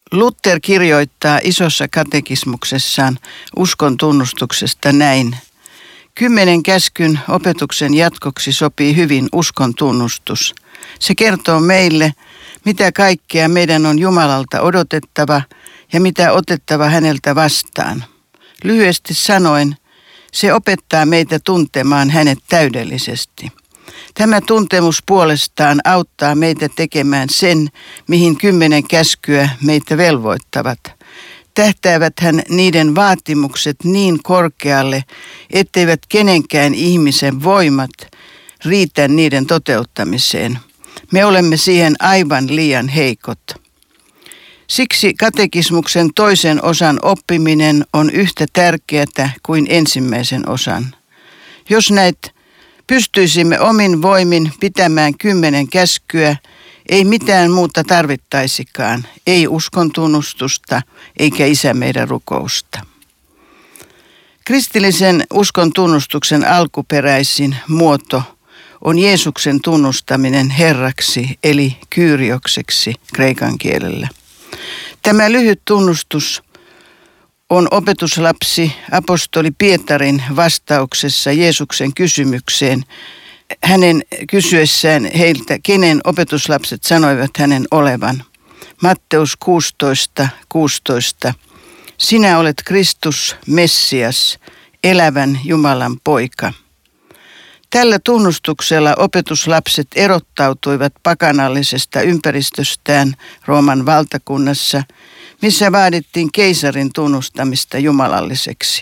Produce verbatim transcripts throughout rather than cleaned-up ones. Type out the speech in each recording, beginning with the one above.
Luther kirjoittaa isossa katekismuksessaan uskon tunnustuksesta näin. Kymmenen käskyn opetuksen jatkoksi sopii hyvin uskon tunnustus. Se kertoo meille, mitä kaikkea meidän on Jumalalta odotettava ja mitä otettava häneltä vastaan. Lyhyesti sanoen, se opettaa meitä tuntemaan hänet täydellisesti. Tämä tuntemus puolestaan auttaa meitä tekemään sen, mihin kymmenen käskyä meitä velvoittavat. Tähtääväthän niiden vaatimukset niin korkealle, etteivät kenenkään ihmisen voimat riitä niiden toteuttamiseen. Me olemme siihen aivan liian heikot. Siksi katekismuksen toisen osan oppiminen on yhtä tärkeää kuin ensimmäisen osan. Jos näitä pystyisimme omin voimin pitämään kymmenen käskyä, ei mitään muuta tarvittaisikaan, ei uskon tunnustusta eikä Isä meidän rukousta. Kristillisen uskon tunnustuksen alkuperäisin muoto on Jeesuksen tunnustaminen Herraksi eli Kyriokseksi kreikan kielellä. Tämä lyhyt tunnustus on opetuslapsi apostoli Pietarin vastauksessa Jeesuksen kysymykseen, hänen kysyessään heiltä, kenen opetuslapset sanoivat hänen olevan. Matteus kuusitoista kuusitoista. Sinä olet Kristus, Messias, elävän Jumalan poika. Tällä tunnustuksella opetuslapset erottautuivat pakanallisesta ympäristöstään Rooman valtakunnassa, missä vaadittiin keisarin tunnustamista jumalalliseksi.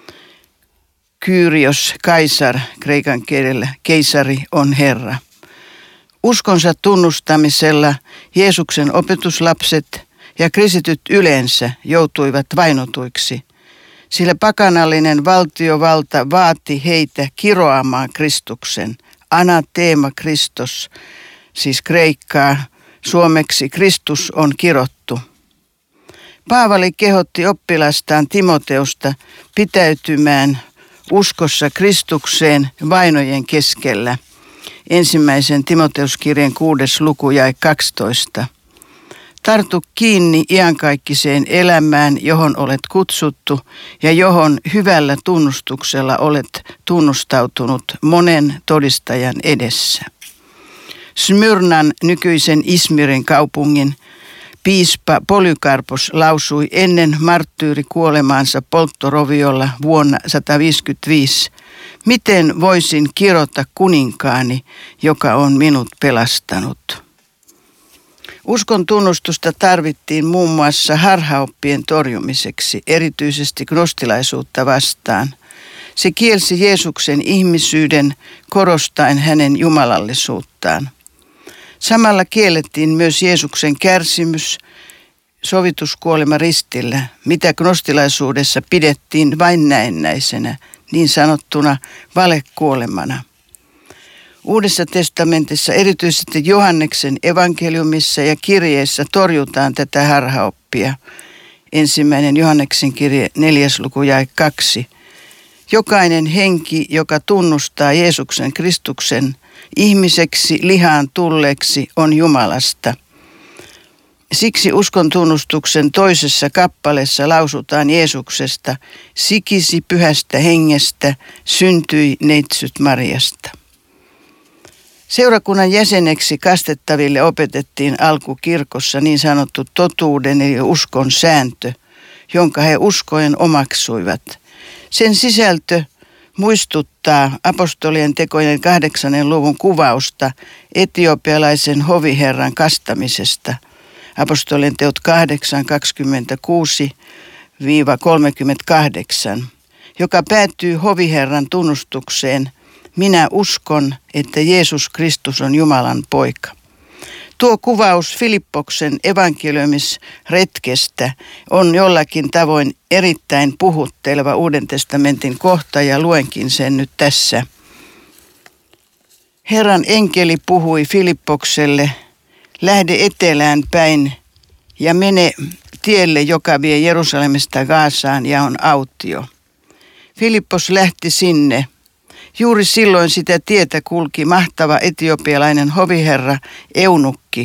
Kyrios, kaisar, kreikan kielellä keisari on Herra. Uskonsa tunnustamisella Jeesuksen opetuslapset ja kristityt yleensä joutuivat vainotuiksi, sillä pakanallinen valtiovalta vaati heitä kiroamaan Kristuksen. Anateema Kristos, siis kreikkaa, suomeksi Kristus on kirottu. Paavali kehotti oppilastaan Timoteusta pitäytymään uskossa Kristukseen vainojen keskellä. Ensimmäisen Timoteuskirjan kuudes luku jae kaksitoista. Tartu kiinni iankaikkiseen elämään, johon olet kutsuttu ja johon hyvällä tunnustuksella olet tunnustautunut monen todistajan edessä. Smyrnan, nykyisen Izmirin kaupungin, piispa Polykarpos lausui ennen marttyyrikuolemaansa polttoroviolla vuonna sata viisikymmentäviisi, miten voisin kirota kuninkaani, joka on minut pelastanut. Uskon tunnustusta tarvittiin muun muassa harhaoppien torjumiseksi, erityisesti gnostilaisuutta vastaan. Se kielsi Jeesuksen ihmisyyden korostaen hänen jumalallisuuttaan. Samalla kiellettiin myös Jeesuksen kärsimys, sovituskuolema ristillä, mitä gnostilaisuudessa pidettiin vain näennäisenä, niin sanottuna valekuolemana. Uudessa testamentissa, erityisesti Johanneksen evankeliumissa ja kirjeessä torjutaan tätä harhaoppia. Ensimmäinen Johanneksen kirje, neljäs luku jae kaksi. Jokainen henki, joka tunnustaa Jeesuksen Kristuksen ihmiseksi lihaan tulleeksi, on Jumalasta. Siksi uskon tunnustuksen toisessa kappaleessa lausutaan Jeesuksesta, sikisi pyhästä hengestä, syntyi neitsyt Mariasta. Seurakunnan jäseneksi kastettaville opetettiin alkukirkossa niin sanottu totuuden eli uskon sääntö, jonka he uskoen omaksuivat. Sen sisältö muistuttaa apostolien tekojen kahdeksannen luvun kuvausta etiopialaisen hoviherran kastamisesta. Apostolien teot kahdeksan kaksikymmentäkuusi kolmekymmentäkahdeksan, joka päättyy hoviherran tunnustukseen: minä uskon, että Jeesus Kristus on Jumalan poika. Tuo kuvaus Filippoksen evankeliumisretkestä on jollakin tavoin erittäin puhutteleva Uuden testamentin kohta ja luenkin sen nyt tässä. Herran enkeli puhui Filippokselle, lähde etelään päin ja mene tielle, joka vie Jerusalemista Gaasaan ja on autio. Filippos lähti sinne. Juuri silloin sitä tietä kulki mahtava etiopialainen hoviherra Eunukki,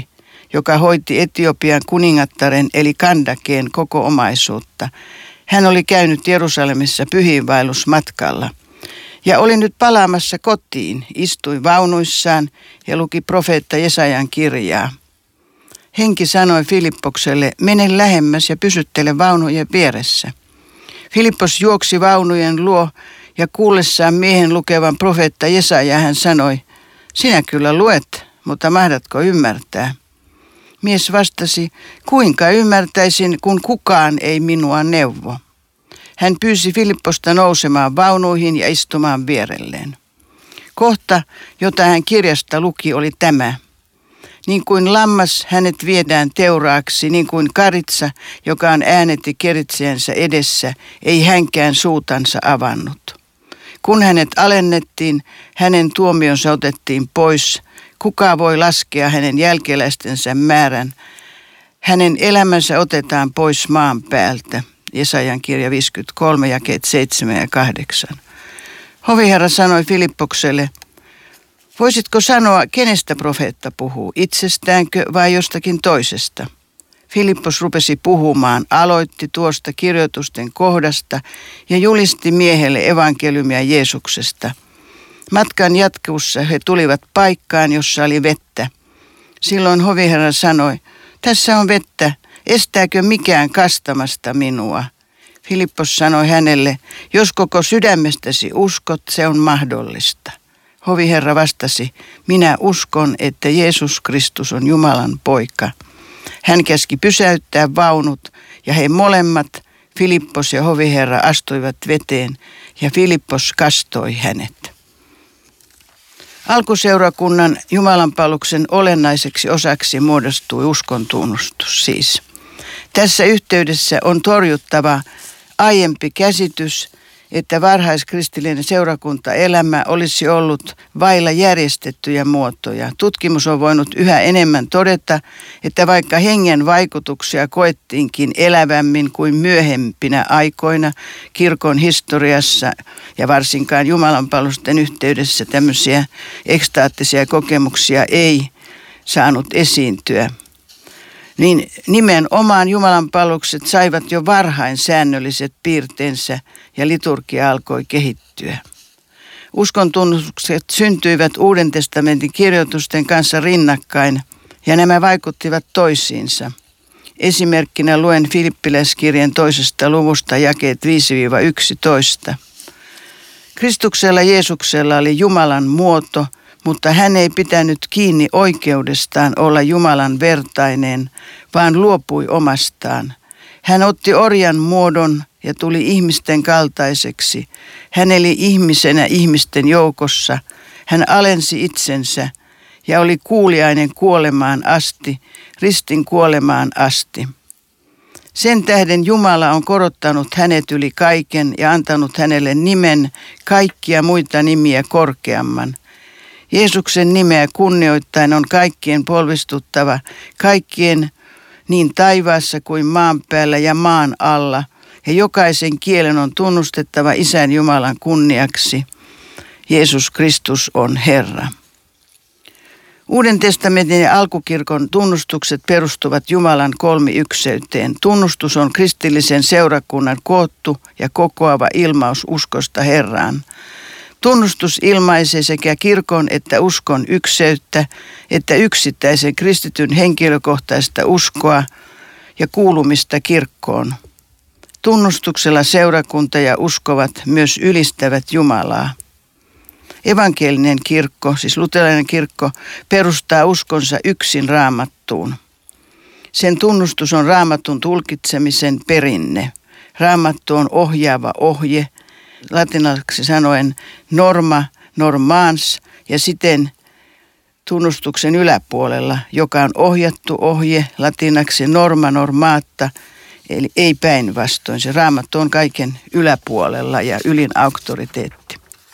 joka hoiti Etiopian kuningattaren eli Kandakeen koko omaisuutta. Hän oli käynyt Jerusalemissa pyhiinvaellusmatkalla ja oli nyt palaamassa kotiin, istui vaunuissaan ja luki profeetta Jesajan kirjaa. Henki sanoi Filippokselle, mene lähemmäs ja pysyttele vaunujen vieressä. Filippos juoksi vaunujen luo ja kuullessaan miehen lukevan profeetta Jesaja hän sanoi, sinä kyllä luet, mutta mahdatko ymmärtää? Mies vastasi, kuinka ymmärtäisin, kun kukaan ei minua neuvo. Hän pyysi Filipposta nousemaan vaunuihin ja istumaan vierelleen. Kohta, jota hän kirjasta luki, oli tämä. Niin kuin lammas hänet viedään teuraaksi, niin kuin karitsa, joka on äänetti keritsijänsä edessä, ei hänkään suutansa avannut. Kun hänet alennettiin, hänen tuomionsa otettiin pois. Kuka voi laskea hänen jälkeläistensä määrän? Hänen elämänsä otetaan pois maan päältä. Jesajan kirja viisikymmentäkolme, jakeet seitsemän ja kahdeksan. Hoviherra sanoi Filippokselle, voisitko sanoa, kenestä profeetta puhuu, itsestäänkö vai jostakin toisesta? Filippos rupesi puhumaan, aloitti tuosta kirjoitusten kohdasta ja julisti miehelle evankeliumia Jeesuksesta. Matkan jatkuessa he tulivat paikkaan, jossa oli vettä. Silloin hoviherra sanoi, tässä on vettä, estääkö mikään kastamasta minua? Filippos sanoi hänelle, jos koko sydämestäsi uskot, se on mahdollista. Hoviherra vastasi, minä uskon, että Jeesus Kristus on Jumalan poika. Hän käski pysäyttää vaunut ja he molemmat, Filippos ja hoviherra, astuivat veteen ja Filippos kastoi hänet. Alkuseurakunnan jumalanpalveluksen olennaiseksi osaksi muodostui uskon tunnustus siis. Tässä yhteydessä on torjuttava aiempi käsitys, että varhaiskristillinen seurakuntaelämä olisi ollut vailla järjestettyjä muotoja. Tutkimus on voinut yhä enemmän todeta, että vaikka hengen vaikutuksia koettiinkin elävämmin kuin myöhempinä aikoina kirkon historiassa ja varsinkaan jumalanpalvelusten yhteydessä tämmöisiä ekstaattisia kokemuksia ei saanut esiintyä, niin nimenomaan jumalanpalvelukset saivat jo varhain säännölliset piirteensä ja liturgia alkoi kehittyä. Uskontunnustukset syntyivät Uuden testamentin kirjoitusten kanssa rinnakkain ja nämä vaikuttivat toisiinsa. Esimerkkinä luen Filippiläiskirjan toisesta luvusta jakeet viisi yksitoista. Kristuksella Jeesuksella oli Jumalan muoto, mutta hän ei pitänyt kiinni oikeudestaan olla Jumalan vertainen, vaan luopui omastaan. Hän otti orjan muodon ja tuli ihmisten kaltaiseksi. Hän eli ihmisenä ihmisten joukossa. Hän alensi itsensä ja oli kuuliainen kuolemaan asti, ristin kuolemaan asti. Sen tähden Jumala on korottanut hänet yli kaiken ja antanut hänelle nimen kaikkia muita nimiä korkeamman. Jeesuksen nimeä kunnioittain on kaikkien polvistuttava, kaikkien niin taivaassa kuin maan päällä ja maan alla, ja jokaisen kielen on tunnustettava Isän Jumalan kunniaksi. Jeesus Kristus on Herra. Uuden testamentin ja alkukirkon tunnustukset perustuvat Jumalan kolmiykseyteen. Tunnustus on kristillisen seurakunnan koottu ja kokoava ilmaus uskosta Herraan. Tunnustus ilmaisee sekä kirkon että uskon ykseyttä, että yksittäisen kristityn henkilökohtaista uskoa ja kuulumista kirkkoon. Tunnustuksella seurakunta ja uskovat myös ylistävät Jumalaa. Evankelinen kirkko, siis luterilainen kirkko, perustaa uskonsa yksin Raamattuun. Sen tunnustus on Raamatun tulkitsemisen perinne. Raamattu on ohjaava ohje, latinalaksi sanoen norma, normans, ja siten tunnustuksen yläpuolella, joka on ohjattu ohje, latinaksi norma normata, eli ei päinvastoin. Se Raamattu on kaiken yläpuolella ja ylin auktoriteetti.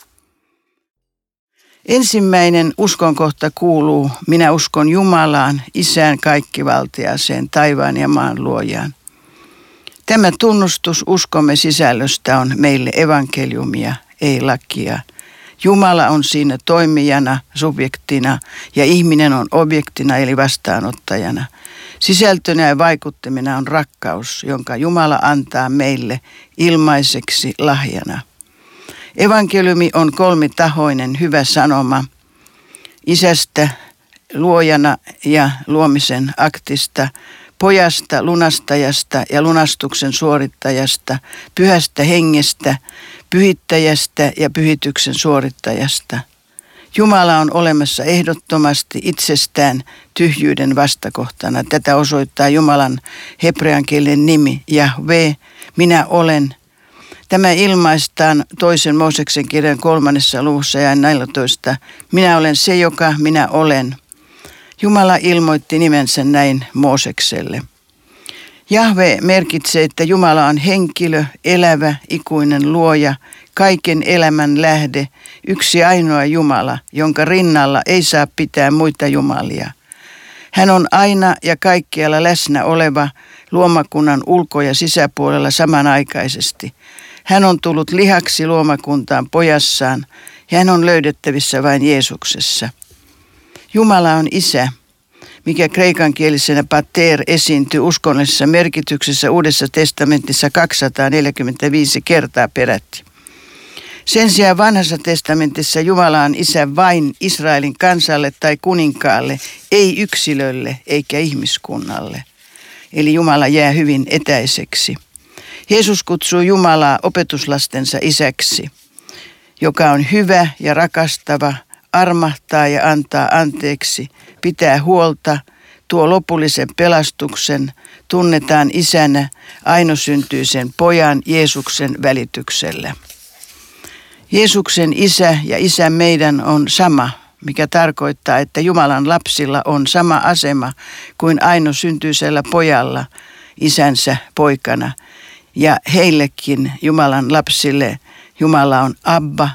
Ensimmäinen uskonkohta kuuluu, minä uskon Jumalaan, Isään kaikkivaltiaseen, taivaan ja maan luojaan. Tämä tunnustus uskomme sisällöstä on meille evankeliumia, ei lakia. Jumala on siinä toimijana, subjektina ja ihminen on objektina eli vastaanottajana. Sisältönä ja vaikuttimena on rakkaus, jonka Jumala antaa meille ilmaiseksi lahjana. Evankeliumi on kolmitahoinen hyvä sanoma isästä, luojana ja luomisen aktista, pojasta, lunastajasta ja lunastuksen suorittajasta, pyhästä hengestä, pyhittäjästä ja pyhityksen suorittajasta. Jumala on olemassa ehdottomasti itsestään tyhjyyden vastakohtana. Tätä osoittaa Jumalan hebreankielinen nimi, Jahve, minä olen. Tämä ilmaistaan toisen Mooseksen kirjan kolmannessa luvussa ja neljätoista. Minä olen se, joka minä olen. Jumala ilmoitti nimensä näin Moosekselle. Jahve merkitsee, että Jumala on henkilö, elävä, ikuinen luoja, kaiken elämän lähde, yksi ainoa Jumala, jonka rinnalla ei saa pitää muita jumalia. Hän on aina ja kaikkialla läsnä oleva luomakunnan ulko- ja sisäpuolella samanaikaisesti. Hän on tullut lihaksi luomakuntaan pojassaan ja hän on löydettävissä vain Jeesuksessa. Jumala on isä, mikä kreikankielisenä pater esiintyy uskonnollisessa merkityksessä Uudessa testamentissa kaksisataaneljäkymmentäviisi kertaa peräti. Sen sijaan Vanhassa testamentissa Jumala on isä vain Israelin kansalle tai kuninkaalle, ei yksilölle eikä ihmiskunnalle. Eli Jumala jää hyvin etäiseksi. Jeesus kutsuu Jumalaa opetuslastensa isäksi, joka on hyvä ja rakastava, armahtaa ja antaa anteeksi, pitää huolta, tuo lopullisen pelastuksen, tunnetaan isänä ainosyntyisen pojan Jeesuksen välityksellä. Jeesuksen isä ja isä meidän on sama, mikä tarkoittaa, että Jumalan lapsilla on sama asema kuin ainosyntyisellä pojalla isänsä poikana. Ja heillekin Jumalan lapsille Jumala on Abba,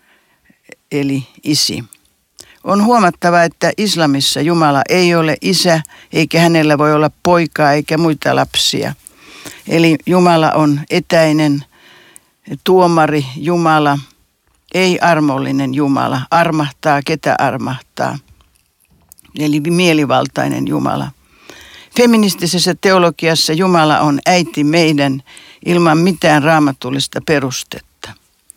eli isi. On huomattava, että islamissa Jumala ei ole isä, eikä hänellä voi olla poikaa eikä muita lapsia. Eli Jumala on etäinen tuomari Jumala, ei armollinen Jumala, armahtaa ketä armahtaa. Eli mielivaltainen Jumala. Feministisessä teologiassa Jumala on äiti meidän ilman mitään raamatullista perustetta.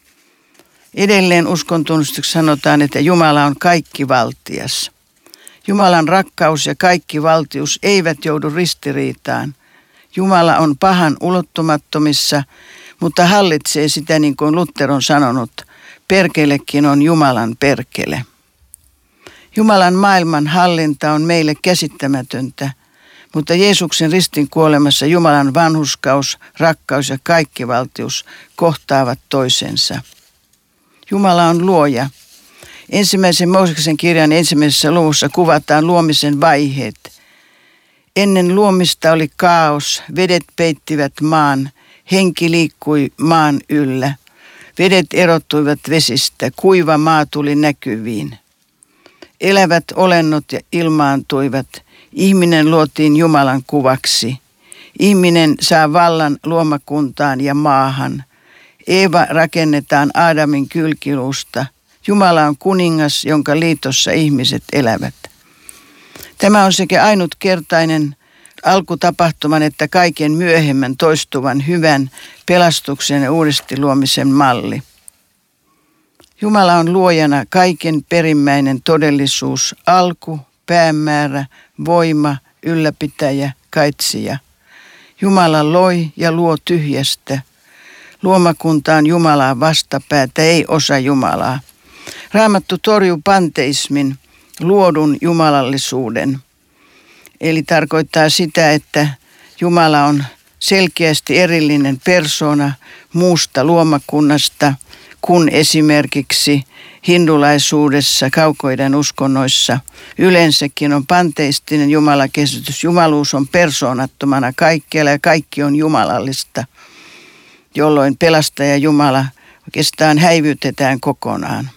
Edelleen uskontunnustuksessa sanotaan, että Jumala on kaikkivaltias. Jumalan rakkaus ja kaikkivaltius eivät joudu ristiriitaan. Jumala on pahan ulottumattomissa, mutta hallitsee sitä niin kuin Luther on sanonut. Perkelekin on Jumalan perkele. Jumalan maailman hallinta on meille käsittämätöntä, mutta Jeesuksen ristin kuolemassa Jumalan vanhurskaus, rakkaus ja kaikkivaltius kohtaavat toisensa. Jumala on luoja. Ensimmäisen Mooseksen kirjan ensimmäisessä luvussa kuvataan luomisen vaiheet. Ennen luomista oli kaos, vedet peittivät maan, henki liikkui maan yllä. Vedet erottuivat vesistä, kuiva maa tuli näkyviin. Elävät olennot ilmaantuivat, ihminen luotiin Jumalan kuvaksi. Ihminen saa vallan luomakuntaan ja maahan. Eeva rakennetaan Aadamin kylkiluusta. Jumala on kuningas, jonka liitossa ihmiset elävät. Tämä on sekä ainutkertainen alkutapahtuman että kaiken myöhemmän toistuvan hyvän pelastuksen ja uudesti luomisen malli. Jumala on luojana kaiken perimmäinen todellisuus, alku, päämäärä, voima, ylläpitäjä, kaitsija. Jumala loi ja luo tyhjästä. Luomakunta on Jumalaa vastapäätä, ei osa Jumalaa. Raamattu torjuu panteismin, luodun jumalallisuuden. Eli tarkoittaa sitä, että Jumala on selkeästi erillinen persona muusta luomakunnasta, kun esimerkiksi hindulaisuudessa, kaukoidän uskonnoissa yleensäkin on panteistinen jumalakäsitys. Jumaluus on persoonattomana kaikkialla ja kaikki on jumalallista, jolloin pelastaja Jumala oikeastaan häivytetään kokonaan.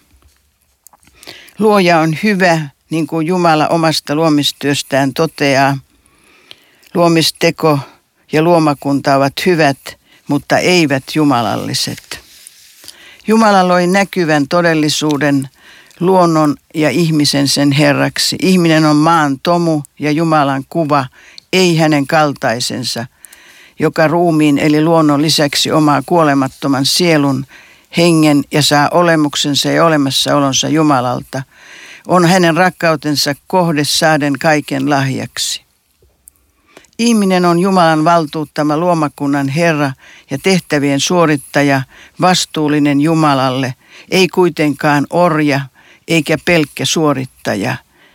Luoja on hyvä, niin kuin Jumala omasta luomistyöstään toteaa. Luomisteko ja luomakunta ovat hyvät, mutta eivät jumalalliset. Jumala loi näkyvän todellisuuden, luonnon ja ihmisen sen herraksi. Ihminen on maan tomu ja Jumalan kuva, ei hänen kaltaisensa, joka ruumiin eli luonnon lisäksi omaa kuolemattoman sielun, hengen ja saa olemuksensa ja olemassaolonsa Jumalalta. On hänen rakkautensa kohde saaden kaiken lahjaksi. Ihminen on Jumalan valtuuttama luomakunnan Herra ja tehtävien suorittaja, vastuullinen Jumalalle, ei kuitenkaan orja eikä pelkkä suorittaja.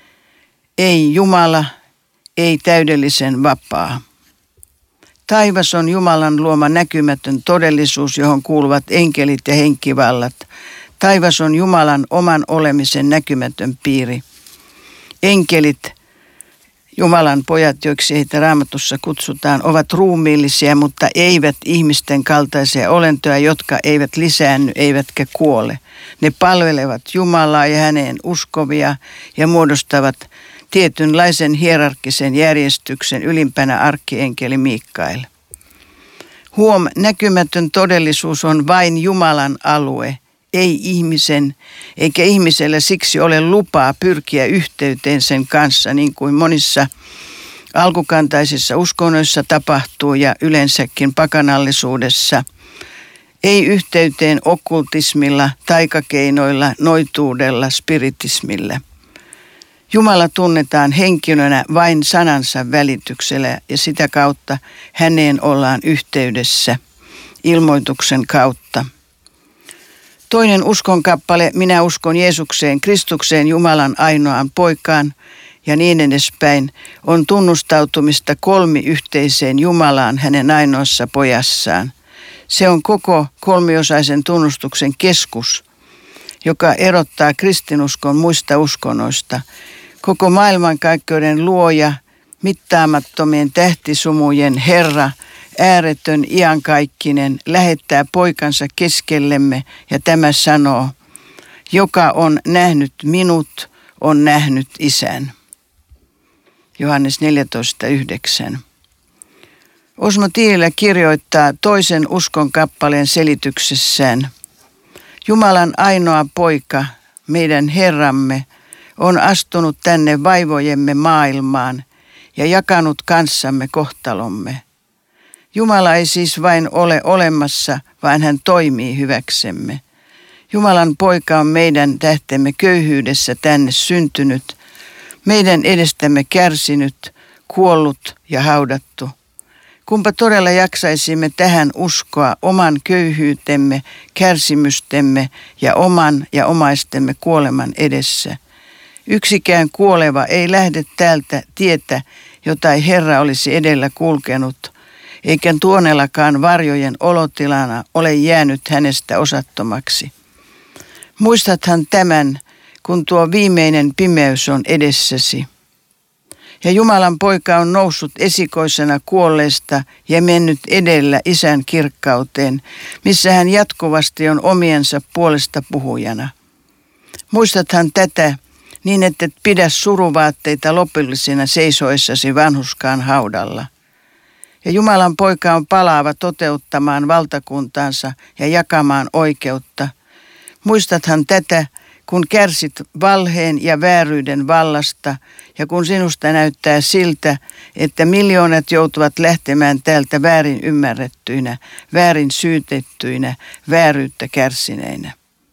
Ei Jumala, ei täydellisen vapaa. Taivas on Jumalan luoma näkymätön todellisuus, johon kuuluvat enkelit ja henkivallat. Taivas on Jumalan oman olemisen näkymätön piiri. Enkelit, Jumalan pojat, joiksi heitä Raamatussa kutsutaan, ovat ruumiillisia, mutta eivät ihmisten kaltaisia olentoja, jotka eivät lisäänny eivätkä kuole. Ne palvelevat Jumalaa ja häneen uskovia ja muodostavat tietynlaisen hierarkkisen järjestyksen, ylimpänä arkkienkeli Mikael. Huom, näkymätön todellisuus on vain Jumalan alue, ei ihmisen, eikä ihmisellä siksi ole lupaa pyrkiä yhteyteen sen kanssa, niin kuin monissa alkukantaisissa uskonnoissa tapahtuu ja yleensäkin pakanallisuudessa. Ei yhteyteen okkultismilla, taikakeinoilla, noituudella, spiritismillä. Jumala tunnetaan henkilönä vain sanansa välityksellä ja sitä kautta häneen ollaan yhteydessä ilmoituksen kautta. Toinen uskonkappale, minä uskon Jeesukseen, Kristukseen, Jumalan ainoaan poikaan ja niin edespäin, on tunnustautumista kolmiyhteiseen Jumalaan hänen ainoassa pojassaan. Se on koko kolmiosaisen tunnustuksen keskus, joka erottaa kristinuskon muista uskonnoista. Koko maailmankaikkeuden luoja, mittaamattomien tähtisumujen Herra, ääretön iankaikkinen, lähettää poikansa keskellemme ja tämä sanoo, joka on nähnyt minut, on nähnyt Isän. Johannes neljätoista yhdeksän. Osmo Tiililä kirjoittaa toisen uskon kappaleen selityksessään. Jumalan ainoa poika, meidän Herramme, on astunut tänne vaivojemme maailmaan ja jakanut kanssamme kohtalomme. Jumala ei siis vain ole olemassa, vaan hän toimii hyväksemme. Jumalan poika on meidän tähtemme köyhyydessä tänne syntynyt, meidän edestämme kärsinyt, kuollut ja haudattu. Kumpa todella jaksaisimme tähän uskoa oman köyhyytemme, kärsimystemme ja oman ja omaistemme kuoleman edessä. Yksikään kuoleva ei lähde täältä tietä, jota ei Herra olisi edellä kulkenut, eikä tuonellakaan varjojen olotilana ole jäänyt hänestä osattomaksi. Muistathan tämän, kun tuo viimeinen pimeys on edessäsi. Ja Jumalan poika on noussut esikoisena kuolleesta ja mennyt edellä Isän kirkkauteen, missä hän jatkuvasti on omiensa puolesta puhujana. Muistathan tätä, niin että et pidä suruvaatteita lopullisina seisoessasi vanhuskaan haudalla. Ja Jumalan poika on palaava toteuttamaan valtakuntaansa ja jakamaan oikeutta. Muistathan tätä, kun kärsit valheen ja vääryyden vallasta ja kun sinusta näyttää siltä, että miljoonat joutuvat lähtemään täältä väärin ymmärrettyinä, väärin syytettyinä, vääryyttä kärsineinä.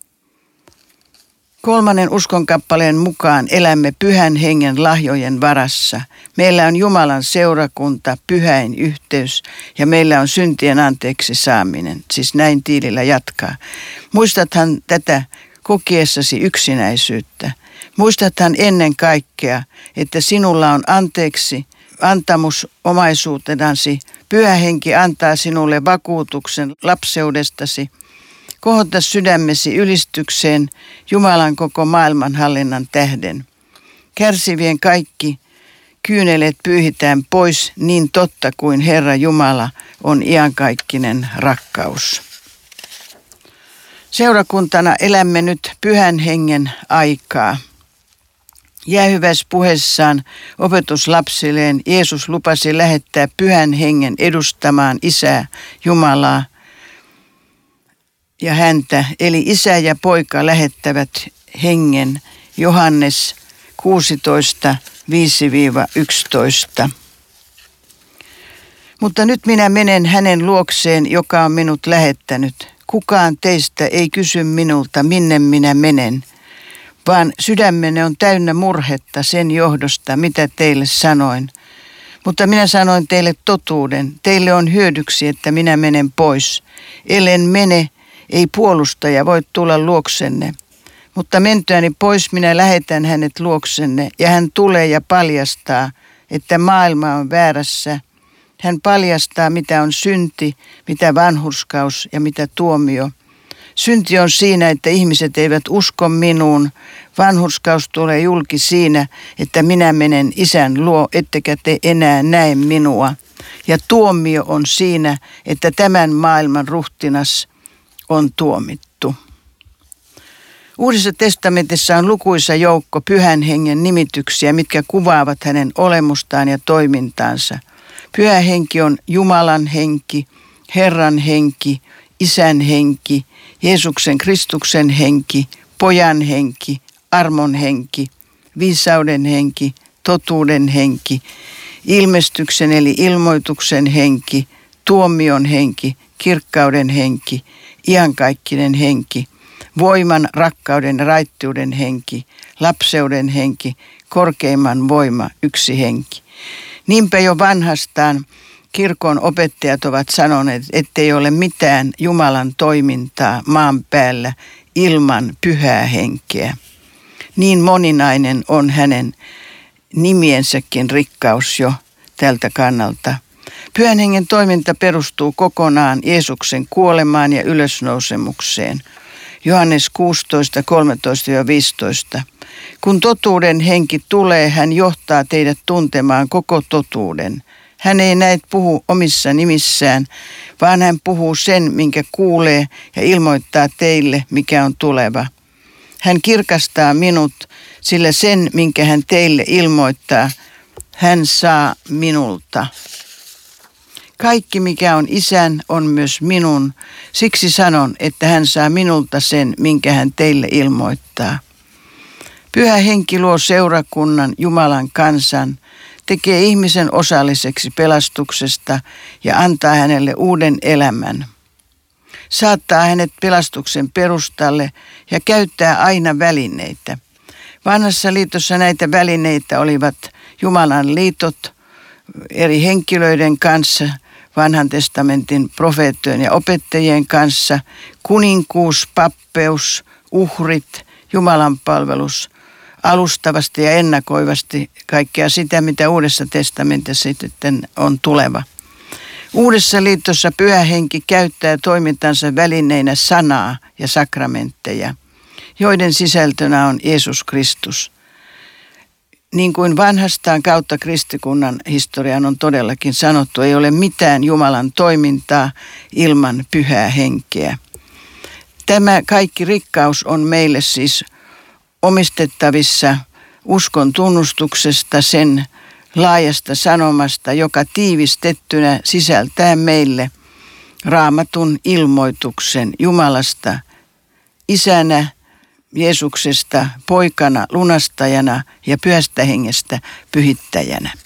Kolmannen uskonkappaleen mukaan elämme pyhän hengen lahjojen varassa. Meillä on Jumalan seurakunta, pyhäin yhteys ja meillä on syntien anteeksi saaminen. Siis näin Tiililä jatkaa. Muistathan tätä kokiessasi yksinäisyyttä. Muistathan ennen kaikkea, että sinulla on anteeksi antamus omaisuutenasi. Pyhä henki antaa sinulle vakuutuksen lapseudestasi. Kohota sydämesi ylistykseen Jumalan koko maailmanhallinnan tähden. Kärsivien kaikki kyyneleet pyyhitään pois niin totta kuin Herra Jumala on iankaikkinen rakkaus. Seurakuntana elämme nyt pyhän hengen aikaa. Jäähyväis puheessaan opetuslapsilleen Jeesus lupasi lähettää pyhän hengen edustamaan Isää Jumalaa ja häntä, eli isä ja poika lähettävät hengen. Johannes kuusitoista, viisi yksitoista. Mutta nyt minä menen hänen luokseen, joka on minut lähettänyt. Kukaan teistä ei kysy minulta, minne minä menen, vaan sydämenne on täynnä murhetta sen johdosta, mitä teille sanoin. Mutta minä sanoin teille totuuden. Teille on hyödyksi, että minä menen pois. Ellen mene, ei puolustaja voi tulla luoksenne. Mutta mentyäni pois minä lähetän hänet luoksenne, ja hän tulee ja paljastaa, että maailma on väärässä. Hän paljastaa, mitä on synti, mitä vanhurskaus ja mitä tuomio. Synti on siinä, että ihmiset eivät usko minuun. Vanhurskaus tulee julki siinä, että minä menen Isän luo, ettekä te enää näe minua. Ja tuomio on siinä, että tämän maailman ruhtinas on tuomittu. Uudessa testamentissa on lukuisa joukko pyhän hengen nimityksiä, mitkä kuvaavat hänen olemustaan ja toimintaansa. Pyhä henki on Jumalan henki, Herran henki, Isän henki, Jeesuksen Kristuksen henki, Pojan henki, armon henki, viisauden henki, totuuden henki, ilmestyksen eli ilmoituksen henki, tuomion henki, kirkkauden henki, iankaikkinen henki, voiman, rakkauden ja raittiuden henki, lapseuden henki, korkeimman voima, yksi henki. Niinpä jo vanhastaan kirkon opettajat ovat sanoneet, ettei ole mitään Jumalan toimintaa maan päällä ilman pyhää henkeä. Niin moninainen on hänen nimiensäkin rikkaus jo tältä kannalta. Pyhän hengen toiminta perustuu kokonaan Jeesuksen kuolemaan ja ylösnousemukseen. Johannes kuusitoista, kolmetoista ja viisitoista. Kun totuuden henki tulee, hän johtaa teidät tuntemaan koko totuuden. Hän ei näet puhu omissa nimissään, vaan hän puhuu sen, minkä kuulee ja ilmoittaa teille, mikä on tuleva. Hän kirkastaa minut, sillä sen, minkä hän teille ilmoittaa, hän saa minulta. Kaikki, mikä on Isän, on myös minun. Siksi sanon, että hän saa minulta sen, minkä hän teille ilmoittaa. Pyhä henki luo seurakunnan, Jumalan kansan, tekee ihmisen osalliseksi pelastuksesta ja antaa hänelle uuden elämän. Saattaa hänet pelastuksen perustalle ja käyttää aina välineitä. Vanhassa liitossa näitä välineitä olivat Jumalan liitot eri henkilöiden kanssa, vanhan testamentin profeettojen ja opettajien kanssa, kuninkuus, pappeus, uhrit, Jumalan palvelus, alustavasti ja ennakoivasti kaikkea sitä, mitä Uudessa testamentissa sitten on tuleva. Uudessa liitossa Pyhä Henki käyttää toimintansa välineinä sanaa ja sakramentteja, joiden sisältönä on Jeesus Kristus. Niin kuin vanhastaan kautta kristikunnan historian on todellakin sanottu, ei ole mitään Jumalan toimintaa ilman Pyhää Henkeä. Tämä kaikki rikkaus on meille siis omistettavissa uskon tunnustuksesta, sen laajasta sanomasta, joka tiivistettynä sisältää meille Raamatun ilmoituksen Jumalasta Isänä, Jeesuksesta poikana, lunastajana ja Pyhästä Hengestä pyhittäjänä.